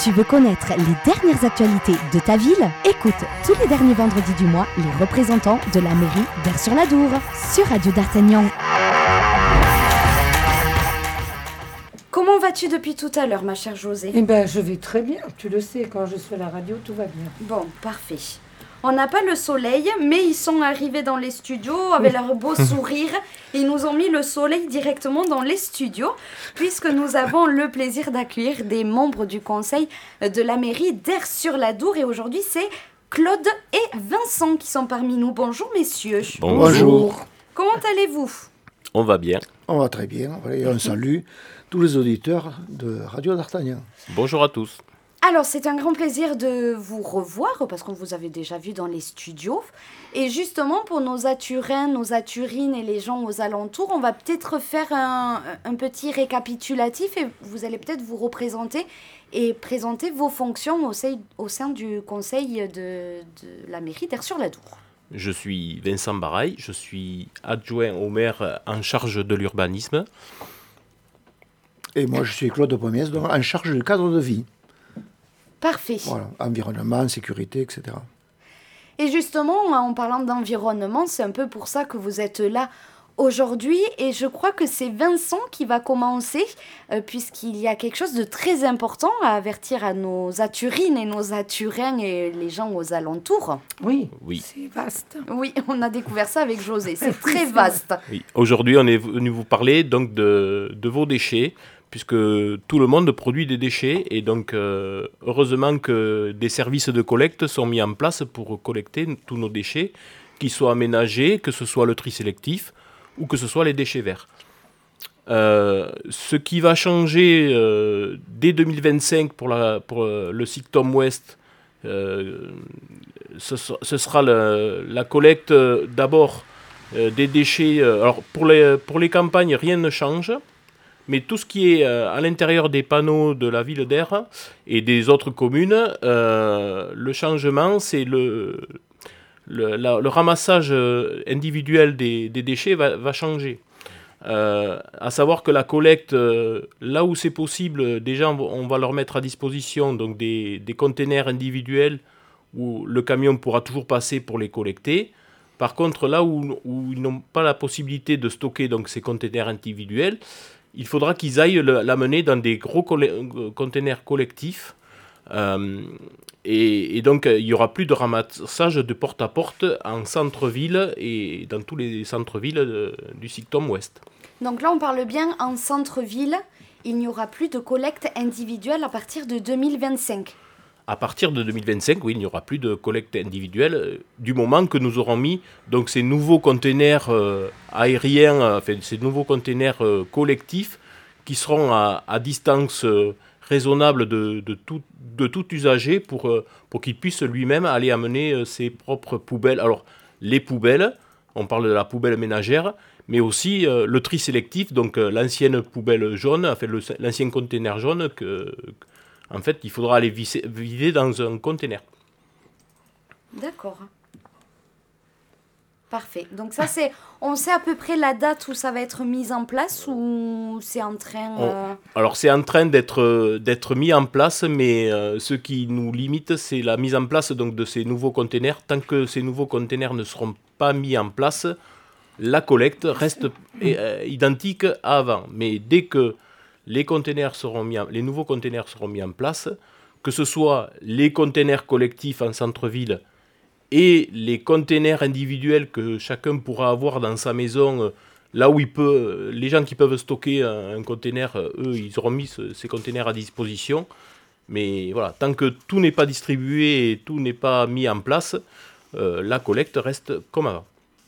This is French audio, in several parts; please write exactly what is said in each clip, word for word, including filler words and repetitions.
Tu veux connaître les dernières actualités de ta ville? Écoute tous les derniers vendredis du mois les représentants de la mairie d'Ars-sur-l'Adour sur Radio D'Artagnan. Comment vas-tu depuis tout à l'heure, ma chère José? Eh bien, je vais très bien. Tu le sais, quand je suis à la radio, tout va bien. Bon, parfait. On n'a pas le soleil, mais ils sont arrivés dans les studios avec leur beau sourire. Ils nous ont mis le soleil directement dans les studios, puisque nous avons le plaisir d'accueillir des membres du conseil de la mairie d'Ars-sur-l'Adour. Et aujourd'hui, c'est Claude et Vincent qui sont parmi nous. Bonjour, messieurs. Bonjour. Comment allez-vous? On va bien. On va très bien. Et on salue tous les auditeurs de Radio D'Artagnan. Bonjour à tous. Alors, c'est un grand plaisir de vous revoir, parce qu'on vous avait déjà vu dans les studios. Et justement, pour nos Aturins, nos Aturines et les gens aux alentours, on va peut-être faire un, un petit récapitulatif et vous allez peut-être vous représenter et présenter vos fonctions au sein, au sein du conseil de, de la mairie d'Ars-sur-l'Adour. Je suis Vincent Baraille, je suis adjoint au maire en charge de l'urbanisme. Et moi, je suis Claude Pommiès, donc en charge du cadre de vie. Parfait. Voilà, environnement, sécurité, et cetera. Et justement, en parlant d'environnement, c'est un peu pour ça que vous êtes là aujourd'hui. Et je crois que c'est Vincent qui va commencer, euh, puisqu'il y a quelque chose de très important à avertir à nos Aturines et nos Aturins et les gens aux alentours. Oui, Oui. c'est vaste. Oui, on a découvert ça avec José. C'est très vaste. Oui. Aujourd'hui, on est venu vous parler donc de, de vos déchets, puisque tout le monde produit des déchets. Et donc, euh, heureusement que des services de collecte sont mis en place pour collecter tous nos déchets, qu'ils soient aménagés, que ce soit le tri sélectif ou que ce soit les déchets verts. Euh, ce qui va changer euh, dès deux mille vingt-cinq pour, la, pour euh, le Sictom Ouest, euh, ce, ce sera le, la collecte euh, d'abord euh, des déchets. Euh, alors pour les, pour les campagnes, rien ne change, mais tout ce qui est euh, à l'intérieur des panneaux de la ville d'Aire et des autres communes, euh, le changement, c'est le, le, la, le ramassage individuel des, des déchets va, va changer. Euh, à savoir que la collecte, euh, là où c'est possible, déjà on va, on va leur mettre à disposition donc des, des containers individuels où le camion pourra toujours passer pour les collecter. Par contre, là où, où ils n'ont pas la possibilité de stocker donc, ces containers individuels, il faudra qu'ils aillent le, l'amener dans des gros coll- containers collectifs. Euh, et, et donc, il n'y aura plus de ramassage de porte-à-porte en centre-ville et dans tous les centres-villes de, du Sictom Ouest. Donc là, on parle bien en centre-ville. Il n'y aura plus de collecte individuelle à partir de deux mille vingt-cinq. À partir de deux mille vingt-cinq, oui, il n'y aura plus de collecte individuelle euh, du moment que nous aurons mis donc, ces nouveaux containers euh, aériens, euh, enfin, ces nouveaux containers euh, collectifs qui seront à, à distance euh, raisonnable de, de, tout, de tout usager pour, euh, pour qu'il puisse lui-même aller amener euh, ses propres poubelles. Alors, les poubelles, on parle de la poubelle ménagère, mais aussi euh, le tri sélectif, donc euh, l'ancienne poubelle jaune, enfin, le, l'ancien container jaune que... En fait, il faudra aller visser, vider dans un conteneur. D'accord. Parfait. Donc ça, c'est... On sait à peu près la date où ça va être mis en place ou c'est en train... Euh... On, alors, c'est en train d'être, d'être mis en place, mais euh, ce qui nous limite, c'est la mise en place donc, de ces nouveaux conteneurs. Tant que ces nouveaux conteneurs ne seront pas mis en place, la collecte reste euh, identique à avant. Mais dès que les containers seront mis en, les nouveaux containers seront mis en place, que ce soit les containers collectifs en centre-ville et les containers individuels que chacun pourra avoir dans sa maison, là où il peut, les gens qui peuvent stocker un, un container, eux, ils auront mis ce, ces containers à disposition. Mais voilà, tant que tout n'est pas distribué et tout n'est pas mis en place, euh, la collecte reste comme avant.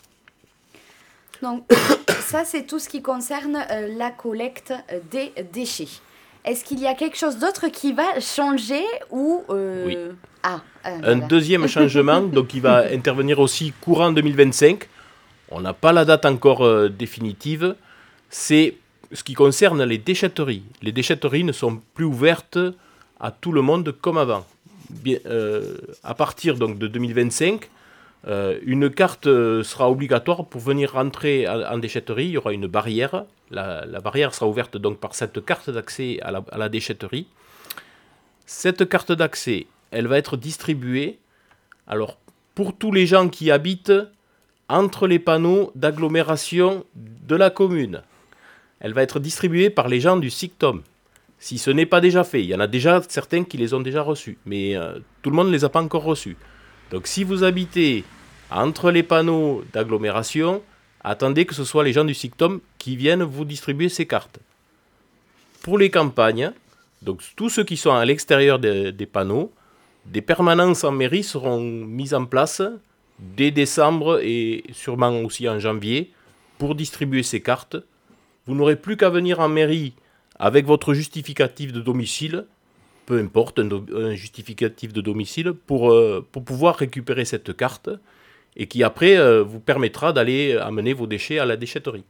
Donc, ça, c'est tout ce qui concerne euh, la collecte des déchets. Est-ce qu'il y a quelque chose d'autre qui va changer ou... Euh... Oui. Ah, euh, Un voilà. deuxième changement, donc qui va intervenir aussi courant deux mille vingt-cinq. On n'a pas la date encore euh, définitive. C'est ce qui concerne les déchetteries. Les déchetteries ne sont plus ouvertes à tout le monde comme avant. Bien, euh, à partir donc, de deux mille vingt-cinq, Euh, une carte euh, sera obligatoire pour venir rentrer en, en déchetterie. Il y aura une barrière. La, la barrière sera ouverte donc par cette carte d'accès à la, à la déchetterie. Cette carte d'accès, elle va être distribuée alors, pour tous les gens qui habitent entre les panneaux d'agglomération de la commune. Elle va être distribuée par les gens du SICTOM. Si ce n'est pas déjà fait, il y en a déjà certains qui les ont déjà reçus, mais euh, tout le monde ne les a pas encore reçus. Donc si vous habitez entre les panneaux d'agglomération, attendez que ce soit les gens du SICTOM qui viennent vous distribuer ces cartes. Pour les campagnes, donc tous ceux qui sont à l'extérieur des, des panneaux, des permanences en mairie seront mises en place dès décembre et sûrement aussi en janvier pour distribuer ces cartes. Vous n'aurez plus qu'à venir en mairie avec votre justificatif de domicile, peu importe, un, do- un justificatif de domicile, pour, euh, pour pouvoir récupérer cette carte et qui après euh, vous permettra d'aller amener vos déchets à la déchetterie.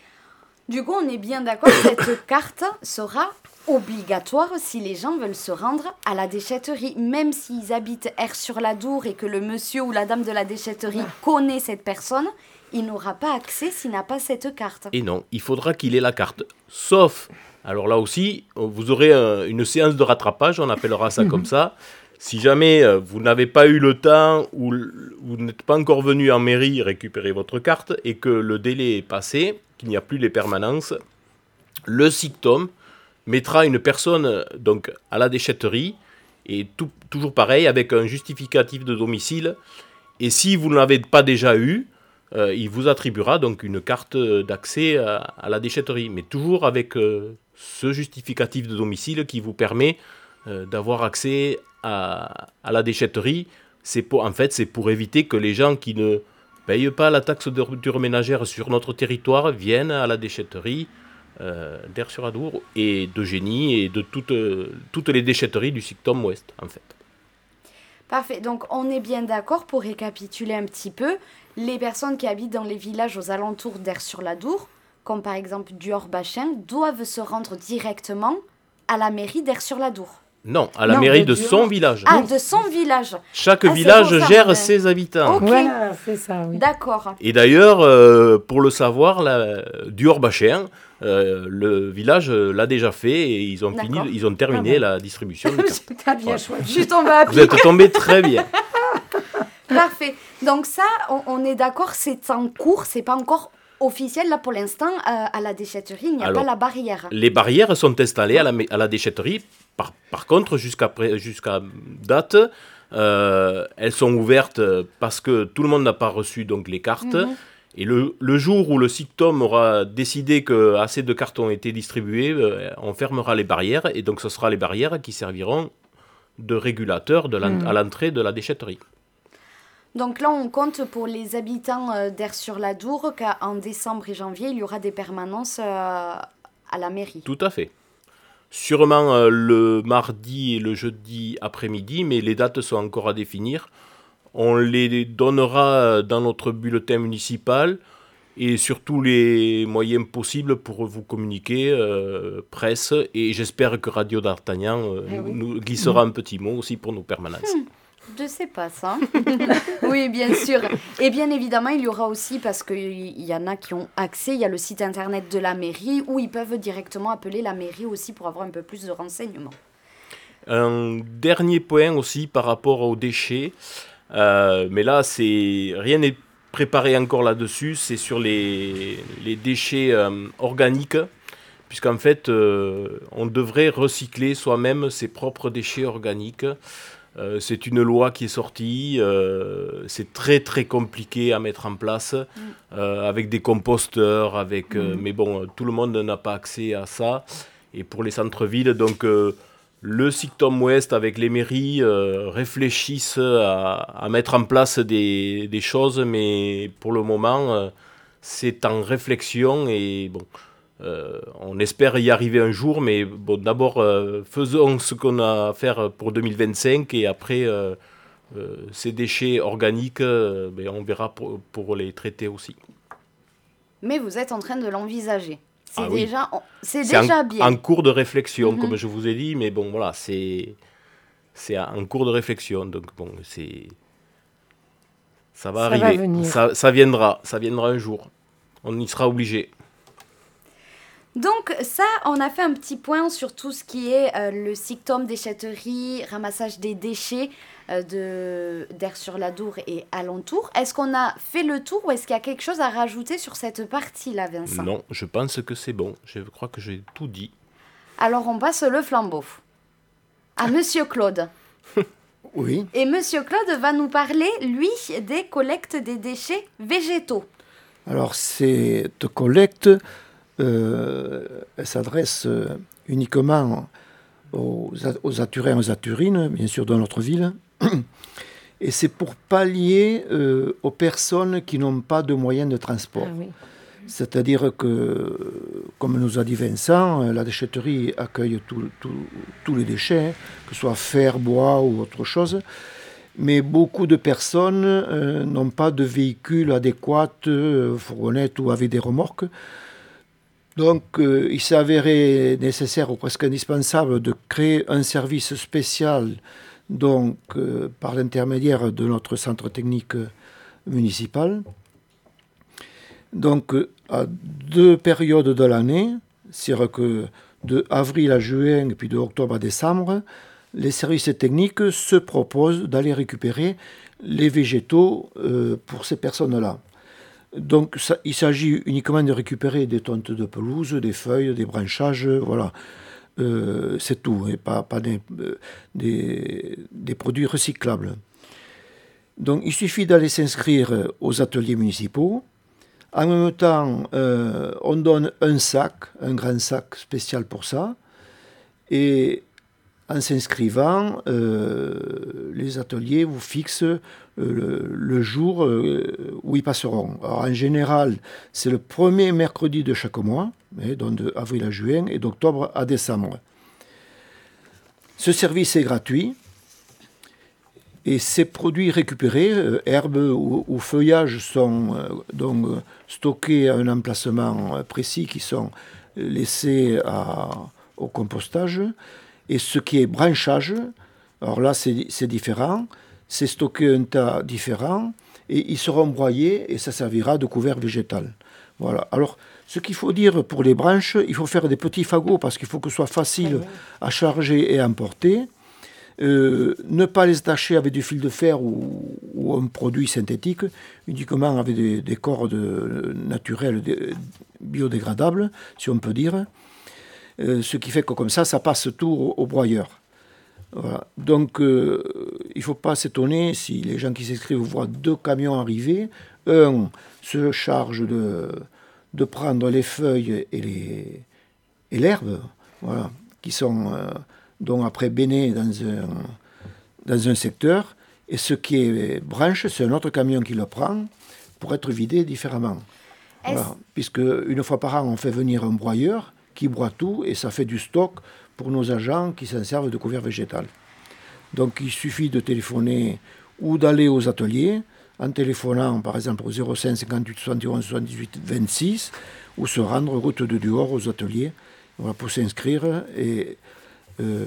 Du coup, on est bien d'accord, cette carte sera obligatoire si les gens veulent se rendre à la déchetterie, même s'ils habitent Aire-sur-la-Dour et que le monsieur ou la dame de la déchetterie connaît cette personne, il n'aura pas accès s'il n'a pas cette carte. Et non, il faudra qu'il ait la carte. Sauf, alors là aussi, vous aurez un- une séance de rattrapage, on appellera ça comme ça. Si jamais euh, vous n'avez pas eu le temps ou l- vous n'êtes pas encore venu en mairie récupérer votre carte et que le délai est passé, qu'il n'y a plus les permanences, le SICTOM mettra une personne euh, donc à la déchetterie et tout- toujours pareil avec un justificatif de domicile. Et si vous ne l'avez pas déjà eu, euh, il vous attribuera donc une carte d'accès à, à la déchetterie, mais toujours avec euh, ce justificatif de domicile qui vous permet euh, d'avoir accès à, à la déchetterie. C'est pour, en fait, c'est pour éviter que les gens qui ne payent pas la taxe d'ordure ménagère sur notre territoire viennent à la déchetterie euh, d'Aire-sur-Adour et d'Eugénie et de toutes, euh, toutes les déchetteries du SICTOM Ouest, en fait. Parfait, donc on est bien d'accord pour récapituler un petit peu. Les personnes qui habitent dans les villages aux alentours d'Aire-sur-la-Dour, comme par exemple Duor-Bachin, doivent se rendre directement à la mairie d'Aire-sur-la-Dour. Non, à la Non, mairie de de son Dior. village. Ah, de son village. Chaque Ah, c'est village pour ça, gère ouais. ses habitants. Ok. Voilà, c'est ça, oui. D'accord. Et d'ailleurs, euh, pour le savoir, la, Duor-Bachin, euh, le village euh, l'a déjà fait et ils ont, fini, D'accord. ils ont terminé Ah ben. la distribution des cartes. T'as bien Ouais. Je choisi. suis tombée à Vous pic. êtes tombé très bien. Parfait. Donc ça, on, on est d'accord, c'est en cours, c'est pas encore officiel. Là, pour l'instant, euh, à la déchetterie, il n'y a Alors, pas la barrière. Les barrières sont installées à la, à la déchetterie. Par, par contre, jusqu'à pré- jusqu'à date, euh, elles sont ouvertes parce que tout le monde n'a pas reçu donc, les cartes. Mhm. Et le, le jour où le SICTOM aura décidé que assez de cartes ont été distribuées, euh, on fermera les barrières. Et donc, ce sera les barrières qui serviront de régulateurs de l'en- Mhm. à l'entrée de la déchetterie. Donc là, on compte pour les habitants euh, d'Aire-sur-la-Dour qu'en décembre et janvier, il y aura des permanences euh, à la mairie. Tout à fait. Sûrement euh, le mardi et le jeudi après-midi, mais les dates sont encore à définir. On les donnera dans notre bulletin municipal et sur tous les moyens possibles pour vous communiquer, euh, presse, et j'espère que Radio d'Artagnan euh, Eh oui. nous glissera un petit mot aussi pour nos permanences. Je sais pas ça. Oui, bien sûr. Et bien évidemment, il y aura aussi, parce qu'il y en a qui ont accès, il y a le site internet de la mairie où ils peuvent directement appeler la mairie aussi pour avoir un peu plus de renseignements. Un dernier point aussi par rapport aux déchets, euh, mais là, c'est rien n'est préparé encore là-dessus, c'est sur les, les déchets euh, organiques, puisqu'en fait, euh, on devrait recycler soi-même ses propres déchets organiques. Euh, c'est une loi qui est sortie, euh, c'est très très compliqué à mettre en place, euh, avec des composteurs, avec, euh, mais bon, tout le monde n'a pas accès à ça. Et pour les centres-villes, donc euh, le SICTOM Ouest avec les mairies euh, réfléchissent à, à mettre en place des, des choses, mais pour le moment, euh, c'est en réflexion et bon. Euh, on espère y arriver un jour, mais bon, d'abord euh, faisons ce qu'on a à faire pour deux mille vingt-cinq et après euh, euh, ces déchets organiques, euh, ben, on verra pour, pour les traiter aussi. Mais vous êtes en train de l'envisager. C'est Ah oui. déjà, c'est C'est déjà en, bien. en cours de réflexion, Mhm. comme je vous ai dit, mais bon, voilà, c'est, c'est en cours de réflexion, donc bon, c'est, ça va Ça va arriver, venir. ça, ça viendra, ça viendra un jour, on y sera obligé. Donc ça, on a fait un petit point sur tout ce qui est euh, le SICTOM, déchetterie, ramassage des déchets euh, de, d'Aire-sur-l'Adour et alentour. Est-ce qu'on a fait le tour ou est-ce qu'il y a quelque chose à rajouter sur cette partie-là, Vincent? Non, je pense que c'est bon. Je crois que j'ai tout dit. Alors on passe le flambeau à Monsieur Claude. Oui. Et Monsieur Claude va nous parler, lui, des collectes des déchets végétaux. Alors, cette collecte, euh, elle s'adresse euh, uniquement aux, aux Aturins, aux Aturines, bien sûr, dans notre ville. Et c'est pour pallier euh, aux personnes qui n'ont pas de moyens de transport. Ah oui. C'est-à-dire que, comme nous a dit Vincent, la déchetterie accueille tous les déchets, hein, que ce soit fer, bois ou autre chose. Mais beaucoup de personnes euh, n'ont pas de véhicules adéquats, euh, fourgonnettes ou avec des remorques. Donc, euh, il s'est avéré nécessaire ou presque indispensable de créer un service spécial, donc euh, par l'intermédiaire de notre centre technique municipal. Donc, à deux périodes de l'année, c'est-à-dire que de avril à juin et puis de octobre à décembre, les services techniques se proposent d'aller récupérer les végétaux euh, pour ces personnes-là. Donc, ça, il s'agit uniquement de récupérer des tontes de pelouse, des feuilles, des branchages, voilà. Euh, c'est tout, et pas, pas des, euh, des, des produits recyclables. Donc, il suffit d'aller s'inscrire aux ateliers municipaux. En même temps, euh, on donne un sac, un grand sac spécial pour ça. Et en s'inscrivant, euh, les ateliers vous fixent euh, le, le jour euh, où ils passeront. Alors, en général, c'est le premier mercredi de chaque mois, hein, donc de avril à juin et d'octobre à décembre. Ce service est gratuit. Et ces produits récupérés, euh, herbes ou, ou feuillages, sont euh, donc euh, stockés à un emplacement euh, précis qui sont laissés à, au compostage. Et ce qui est branchage, alors là c'est, c'est différent, c'est stocké un tas différent et ils seront broyés et ça servira de couvert végétal. Voilà. Alors, ce qu'il faut dire pour les branches, il faut faire des petits fagots parce qu'il faut que ce soit facile à charger et à emporter. Euh, ne pas les attacher avec du fil de fer ou, ou un produit synthétique, uniquement avec des, des cordes naturelles, des, biodégradables, si on peut dire. Euh, ce qui fait que comme ça, ça passe tout au, au broyeur. Voilà. Donc, euh, il ne faut pas s'étonner si les gens qui s'inscrivent voient deux camions arriver. Un se charge de, de prendre les feuilles et, les, et l'herbe, voilà, qui sont... Euh, donc après béné dans un, dans un secteur, et ce qui est branche, c'est un autre camion qui le prend pour être vidé différemment. Voilà. Puisque une fois par an, on fait venir un broyeur qui broie tout, et ça fait du stock pour nos agents qui s'en servent de couvert végétal. Donc il suffit de téléphoner ou d'aller aux ateliers, en téléphonant par exemple au zéro cinq cinquante-huit soixante-et-onze soixante-dix-huit vingt-six, ou se rendre route de Duhor aux ateliers, voilà, pour s'inscrire, et Euh,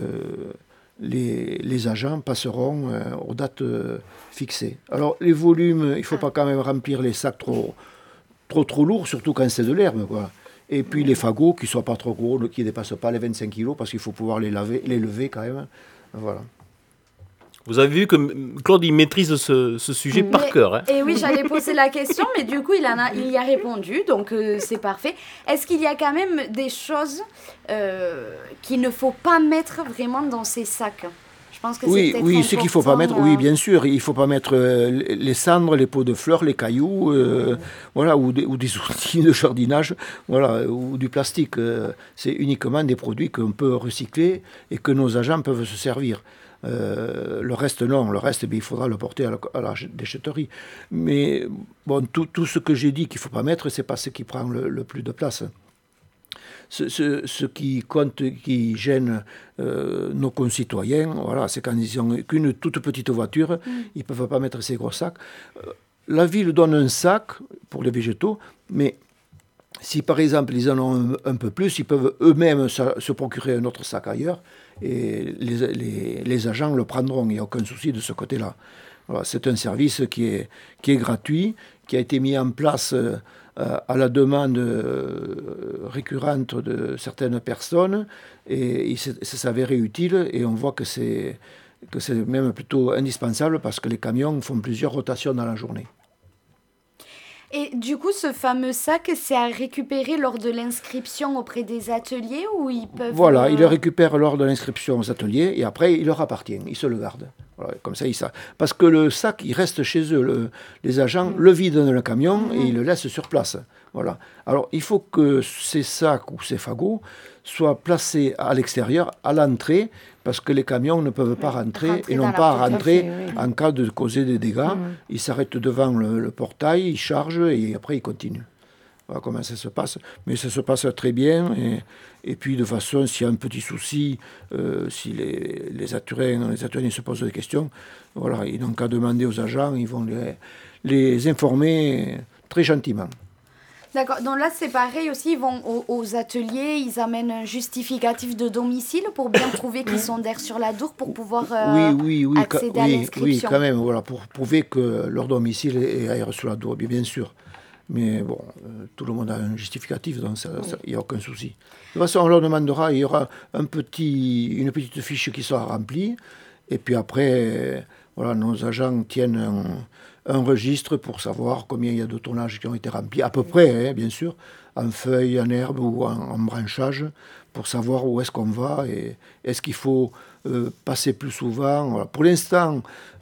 les, les agents passeront euh, aux dates euh, fixées. Alors, les volumes, il ne faut pas quand même remplir les sacs trop, trop, trop lourds, surtout quand c'est de l'herbe, quoi. Et puis les fagots qui ne soient pas trop gros, qui ne dépassent pas les vingt-cinq kilos, parce qu'il faut pouvoir les, laver, les lever quand même. Voilà. Vous avez vu que Claude, il maîtrise ce, ce sujet mais, par cœur. Hein. Et oui, j'allais poser la question, mais du coup, il, en a, il y a répondu, donc euh, c'est parfait. Est-ce qu'il y a quand même des choses euh, qu'il ne faut pas mettre vraiment dans ces sacs ? Je pense que oui, c'est oui, ce qu'il ne faut pas mettre, euh... oui, bien sûr, il ne faut pas mettre euh, les cendres, les pots de fleurs, les cailloux, euh, voilà, ou des, ou des outils de jardinage, voilà, ou du plastique. Euh, c'est uniquement des produits qu'on peut recycler et que nos agents peuvent se servir. Euh, le reste, non. Le reste, bien, il faudra le porter à la, à la déchetterie. Mais bon, tout, tout ce que j'ai dit qu'il ne faut pas mettre, ce n'est pas ce qui prend le, le plus de place. Ce, ce, ce qui compte, qui gêne euh, nos concitoyens, voilà, c'est quand ils n'ont qu'une toute petite voiture, mmh. ils ne peuvent pas mettre ces gros sacs. Euh, la ville donne un sac pour les végétaux, mais si par exemple ils en ont un, un peu plus, ils peuvent eux-mêmes se, se procurer un autre sac ailleurs, et les, les, les agents le prendront, il n'y a aucun souci de ce côté-là. Voilà, c'est un service qui est, qui est gratuit, qui a été mis en place euh, à la demande euh, récurrente de certaines personnes, et il s'est avéré utile, et on voit que c'est que c'est même plutôt indispensable parce que les camions font plusieurs rotations dans la journée. Et du coup, ce fameux sac, c'est à récupérer lors de l'inscription auprès des ateliers ou ils peuvent... Voilà, euh... il le récupère lors de l'inscription aux ateliers et après, il leur appartient, ils se le gardent. Voilà, comme ça, ils savent. Parce que le sac, il reste chez eux. Le, les agents mmh. le vident dans le camion mmh. et ils le laissent sur place. Voilà. Alors, il faut que ces sacs ou ces fagots soient placés à l'extérieur, à l'entrée, parce que les camions ne peuvent pas rentrer, rentrer et non pas rentrer fait, oui. en cas de causer des dégâts. Mmh. Ils s'arrêtent devant le, le portail, ils chargent et après ils continuent. Voilà comment ça se passe. Mais ça se passe très bien. Et, et puis, de façon, s'il y a un petit souci, euh, si les, les Aturiens, les Aturiens se posent des questions, voilà, ils n'ont qu'à demander aux agents, ils vont les, les informer très gentiment. D'accord. Donc là, c'est pareil aussi, ils vont aux, aux ateliers, ils amènent un justificatif de domicile pour bien prouver qu'ils sont d'air sur la Dour pour pouvoir euh, oui, oui, oui, accéder ca- à oui, l'inscription. Oui, quand même, voilà, pour prouver que leur domicile est air sur la Dour, bien, bien sûr. Mais bon, euh, tout le monde a un justificatif, donc il oui. n'y a aucun souci. De toute façon, on leur demandera, il y aura un petit, une petite fiche qui sera remplie, et puis après, voilà, nos agents tiennent un, un registre pour savoir combien il y a de tonnages qui ont été remplis, à peu près, hein, bien sûr, en feuilles, en herbe ou en, en branchage, pour savoir où est-ce qu'on va et est-ce qu'il faut euh, passer plus souvent. Voilà. Pour l'instant,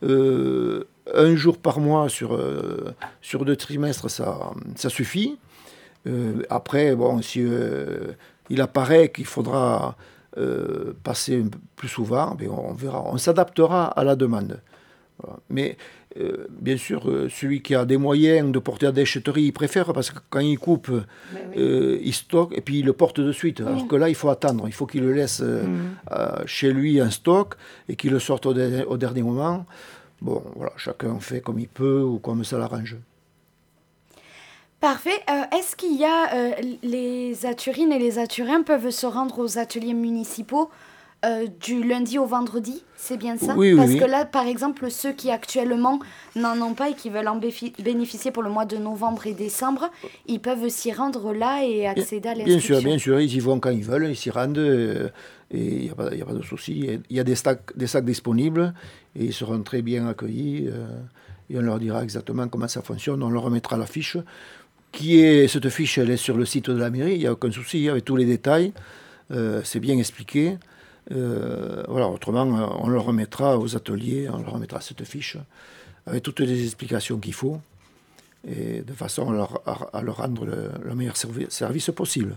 euh, un jour par mois sur, euh, sur deux trimestres, ça, ça suffit. Euh, après, bon, si euh, il apparaît qu'il faudra euh, passer plus souvent, ben on verra. On s'adaptera à la demande. Voilà. Mais euh, bien sûr, euh, celui qui a des moyens de porter à déchetterie, il préfère parce que quand il coupe, oui. euh, il stocke et puis il le porte de suite. Oui. Alors que là, il faut attendre. Il faut qu'il le laisse euh, mmh. euh, chez lui en stock et qu'il le sorte au, de- au dernier moment. Bon, voilà, chacun fait comme il peut ou comme ça l'arrange. Parfait. Euh, est-ce qu'il y a euh, les Aturines et les Aturiens peuvent se rendre aux ateliers municipaux euh, du lundi au vendredi? C'est bien ça? Oui, oui. Parce oui. que là, par exemple, ceux qui actuellement n'en ont pas et qui veulent en béfi- bénéficier pour le mois de novembre et décembre, ils peuvent s'y rendre là et accéder à l'inscription. Bien sûr, bien sûr, ils y vont quand ils veulent, ils s'y rendent euh, et il n'y a, a pas de souci. Il y a des sacs, des sacs disponibles et ils seront très bien accueillis euh, et on leur dira exactement comment ça fonctionne. On leur remettra la fiche. Qui est, cette fiche, elle est sur le site de la mairie, il n'y a aucun souci avec tous les détails. Euh, c'est bien expliqué. Euh, voilà, autrement, on leur remettra aux ateliers, on leur remettra cette fiche avec toutes les explications qu'il faut et de façon à leur, à, à leur rendre le, le meilleur servi- service possible.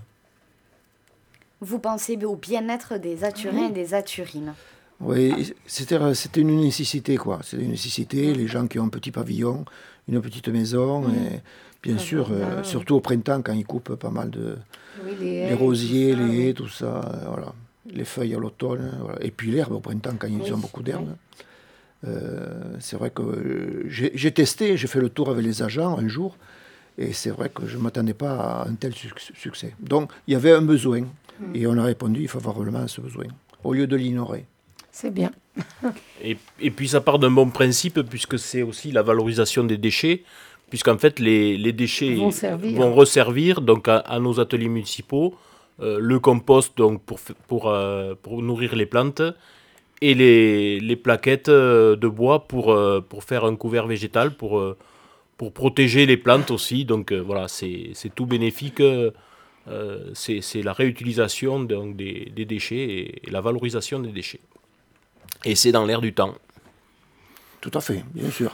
Vous pensez au bien-être des Aturiens et des Aturines? Oui, c'était, c'était une nécessité, quoi. C'est une nécessité, les gens qui ont un petit pavillon, une petite maison, mmh. et bien ah sûr, ben, euh, surtout au printemps, quand ils coupent pas mal de... Oui, les, haies, les rosiers, ça, les haies, oui. tout ça, euh, voilà. Les feuilles à l'automne, voilà. Et puis l'herbe au printemps, quand ils oui. ont beaucoup d'herbe. Oui. Euh, c'est vrai que euh, j'ai, j'ai testé, j'ai fait le tour avec les agents un jour, et c'est vrai que je ne m'attendais pas à un tel succès. Donc, il y avait un besoin, mmh. et on a répondu favorablement à ce besoin, au lieu de l'ignorer. C'est bien. et, et puis ça part d'un bon principe, puisque c'est aussi la valorisation des déchets, puisqu'en fait les, les déchets vont, vont resservir donc, à, à nos ateliers municipaux, euh, le compost donc, pour, pour, euh, pour nourrir les plantes, et les, les plaquettes de bois pour, euh, pour faire un couvert végétal, pour, euh, pour protéger les plantes aussi. Donc euh, voilà, c'est, c'est tout bénéfique. Euh, c'est, c'est la réutilisation donc, des, des déchets et, et la valorisation des déchets. Et c'est dans l'air du temps. Tout à fait, bien sûr.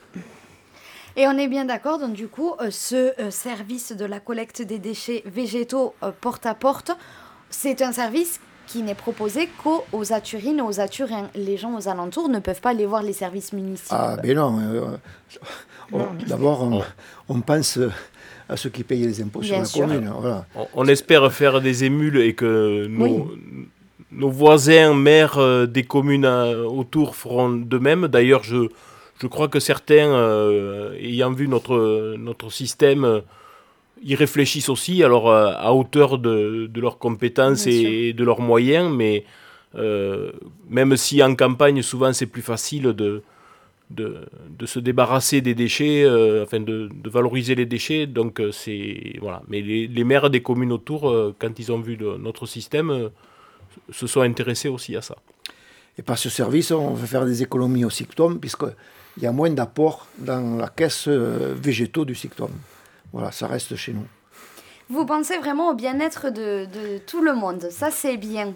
Et on est bien d'accord, donc du coup, euh, ce euh, service de la collecte des déchets végétaux euh, porte à porte, c'est un service qui n'est proposé qu'aux Aturines et aux Aturiens. Les gens aux alentours ne peuvent pas aller voir les services municipaux. Ah, ben non. Euh, on, d'abord, on, on pense à ceux qui payent les impôts bien sur la sûr. Commune. Voilà. On, on espère faire des émules et que nos... Oui. Nos voisins, maires euh, des communes euh, autour feront de même. D'ailleurs, je, je crois que certains, euh, ayant vu notre, notre système, euh, y réfléchissent aussi, alors euh, à hauteur de, de leurs compétences et, et de leurs moyens. Mais euh, même si en campagne, souvent, c'est plus facile de, de, de se débarrasser des déchets, euh, afin de, de valoriser les déchets. Donc, euh, c'est, voilà. Mais les, les maires des communes autour, euh, quand ils ont vu le- notre système, euh, se sont intéressés aussi à ça. Et par ce service, on veut faire des économies au Sictom, puisqu'il y a moins d'apport dans la caisse euh, végétaux du Sictom. Voilà, ça reste chez nous. Vous pensez vraiment au bien-être de, de tout le monde. Ça, c'est bien.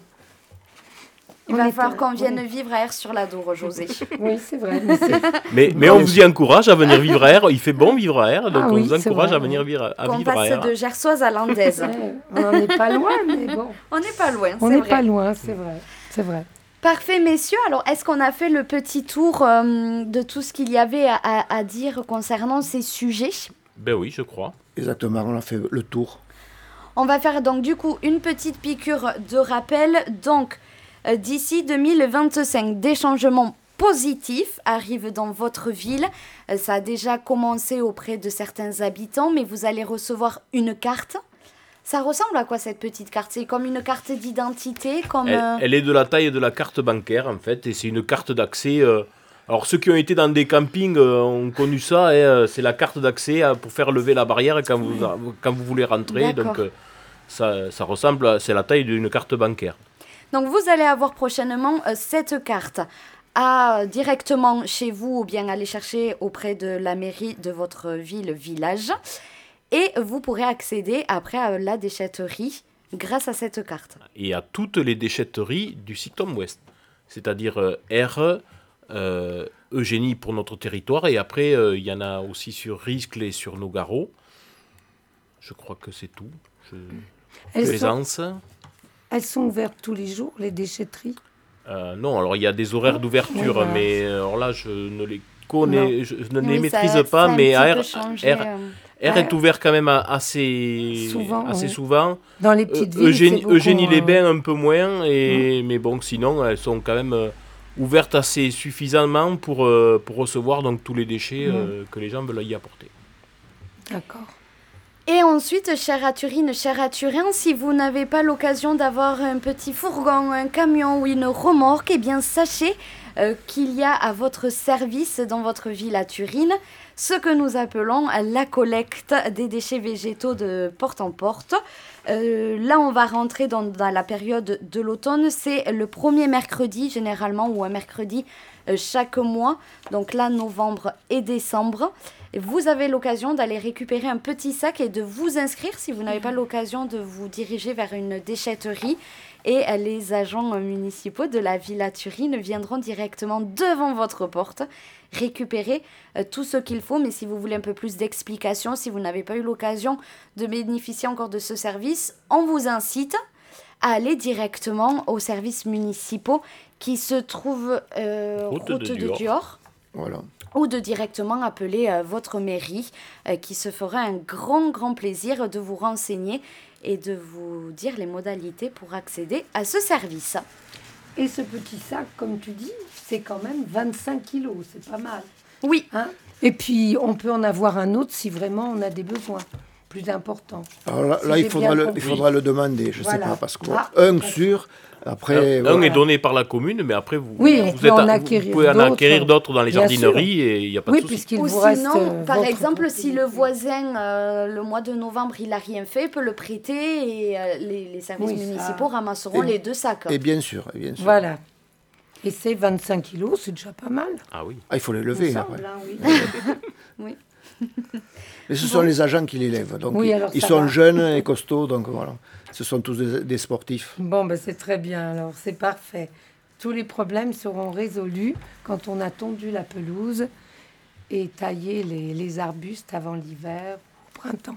Il On va est falloir pas- qu'on vienne oui. vivre à Aires-sur-la-Dour, José. Oui, c'est vrai. Mais c'est- Mais, mais on vous y encourage à venir vivre à Aires. Il fait bon vivre à Aires, donc Ah on oui, vous c'est encourage vrai, à venir ouais. vivre, à Qu'on vivre à passe Aires. de Gersoise à Landaise. Ouais, on n'en est pas loin, mais bon. On n'est pas loin, On c'est n'est vrai. pas loin, c'est vrai. C'est vrai. Parfait, messieurs. Alors, est-ce qu'on a fait le petit tour euh, de tout ce qu'il y avait à, à- à dire concernant ces sujets? Ben oui, je crois. Exactement, on a fait le tour. On va faire donc du coup une petite piqûre de rappel. Donc, euh, d'ici deux mille vingt-cinq, des changements positifs arrivent dans votre ville. Euh, ça a déjà commencé auprès de certains habitants, mais vous allez recevoir une carte. Ça ressemble à quoi cette petite carte? C'est comme une carte d'identité, comme... Elle, euh, elle est de la taille de la carte bancaire, en fait, et c'est une carte d'accès. euh, Alors, ceux qui ont été dans des campings euh, ont connu ça, et, euh, c'est la carte d'accès euh, pour faire lever la barrière quand vous, quand vous voulez rentrer. D'accord. Donc, euh, ça, ça ressemble, à- c'est la taille d'une carte bancaire. Donc vous allez avoir prochainement euh, cette carte à euh, directement chez vous ou bien aller chercher auprès de la mairie de votre ville, village. Et vous pourrez accéder après à la déchetterie grâce à cette carte. Et à toutes les déchetteries du Sictom Ouest, c'est-à-dire euh, R, euh, Eugénie pour notre territoire, et après, euh, il y en a aussi sur Riscle et sur Nogaro. Je crois que c'est tout. Je... Elles sont, Plaisance. elles sont ouvertes tous les jours, les déchetteries. Euh, non, alors il y a des horaires d'ouverture, voilà. mais euh, alors là, je ne les connais, je, je ne les Oui, ça- maîtrise ça pas, a un mais petit R, peu changé, R, euh. R est ouvert quand même à- assez Souvent, assez oui. souvent. Dans les Euh, petites villes, Eugénie, c'est beaucoup, Eugénie les euh, Bains un peu moins, et, mais bon, sinon elles sont quand même euh, ouvertes assez suffisamment pour, euh, pour recevoir donc, tous les déchets euh, que les gens veulent y apporter. D'accord. Et ensuite, chère Aturine, chère Aturin, si vous n'avez pas l'occasion d'avoir un petit fourgon, un camion ou une remorque, eh bien sachez euh, qu'il y a à votre service dans votre ville Aturine ce que nous appelons la collecte des déchets végétaux de porte en porte. Euh, là, on va rentrer dans, dans la période de l'automne. C'est le premier mercredi, généralement, ou un mercredi euh, chaque mois. Donc là, novembre et décembre. Et vous avez l'occasion d'aller récupérer un petit sac et de vous inscrire si vous n'avez pas l'occasion de vous diriger vers une déchetterie. Et euh, les agents euh, municipaux de la Villa Turine viendront directement devant votre porte récupérer euh, tout ce qu'il faut. Mais si vous voulez un peu plus d'explications, si vous n'avez pas eu l'occasion de bénéficier encore de ce service, on vous incite à aller directement aux services municipaux qui se trouvent euh, Route route, de de Dior. Dior. Voilà. Ou de directement appeler euh, votre mairie euh, qui se fera un grand, grand plaisir de vous renseigner et de vous dire les modalités pour accéder à ce service. Et ce petit sac, comme tu dis, c'est quand même vingt-cinq kilos, c'est pas mal. Oui, Hein. Et puis, on peut en avoir un autre si vraiment on a des besoins plus importants. Alors là, Si là, j'ai il, faudra bien le, compris. il faudra le demander, je ne Voilà. sais pas, parce que Ah, un d'accord. sûr, après... Un, voilà. un est donné par la commune, mais après vous, Oui, on vous, peut en à- vous acquérir pouvez en d'autres. acquérir d'autres dans les Bien jardineries et il n'y a pas Oui, de souci. puisqu'il ou vous reste. sinon, euh, par votre exemple, si le propriété. voisin, euh, le mois de novembre, il n'a rien fait, peut le prêter et euh, les, les services Oui, ça- municipaux ramasseront Et- les deux sacs. Et bien sûr, et bien sûr. Voilà. Et c'est vingt-cinq kilos, c'est déjà pas mal. Ah oui. Ah, il faut les il me lever, semble, après. hein, oui. Oui. Mais ce sont les agents qui les lèvent. Donc, Oui, ils- alors ils ça sont va. jeunes et costauds, donc voilà. Ce sont tous des, des sportifs. Bon, ben c'est très bien, alors c'est parfait. Tous les problèmes seront résolus quand on a tondu la pelouse et taillé les, les arbustes avant l'hiver ou au printemps.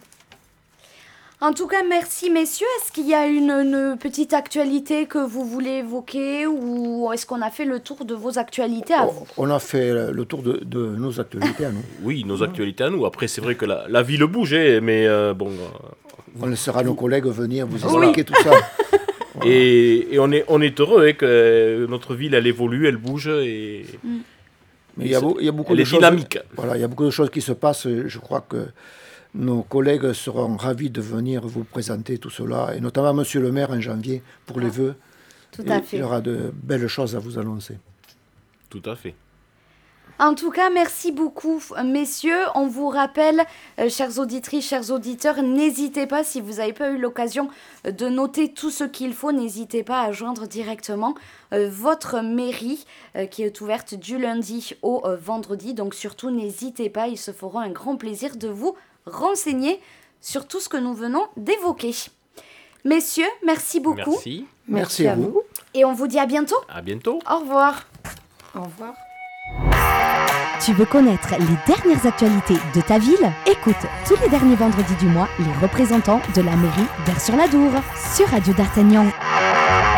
En tout cas, merci messieurs. Est-ce qu'il y a une, une petite actualité que vous voulez évoquer ou est-ce qu'on a fait le tour de vos actualités à vous? On a fait le tour de, de nos actualités à nous. Oui, nos actualités à nous. Après, c'est vrai que la, la ville bouge, hein, mais euh, bon. euh, On laissera nos collègues venir vous Voilà. expliquer tout ça. Et, et on, est, on est heureux hein, que notre ville, elle évolue, elle bouge et Mais il y a, beau- il y a beaucoup elle de est choses. dynamique. Voilà, il y a beaucoup de choses qui se passent. Je crois que nos collègues seront ravis de venir vous présenter tout cela, et notamment Monsieur le maire en janvier pour les vœux. Tout Et à fait. Il y aura de belles choses à vous annoncer. Tout à fait. En tout cas, merci beaucoup, messieurs. On vous rappelle, euh, chères auditrices, chers auditeurs, n'hésitez pas, si vous n'avez pas eu l'occasion de noter tout ce qu'il faut, n'hésitez pas à joindre directement euh, votre mairie euh, qui est ouverte du lundi au euh, vendredi. Donc surtout, n'hésitez pas, ils se feront un grand plaisir de vous renseigner sur tout ce que nous venons d'évoquer. Messieurs, merci beaucoup. Merci. Merci, Merci à à vous. vous. Et on vous dit à bientôt. À bientôt. Au revoir. Au revoir. Tu veux connaître les dernières actualités de ta ville? Écoute tous les derniers vendredis du mois les représentants de la mairie d'Aire-sur-la-Dour sur Radio D'Artagnan.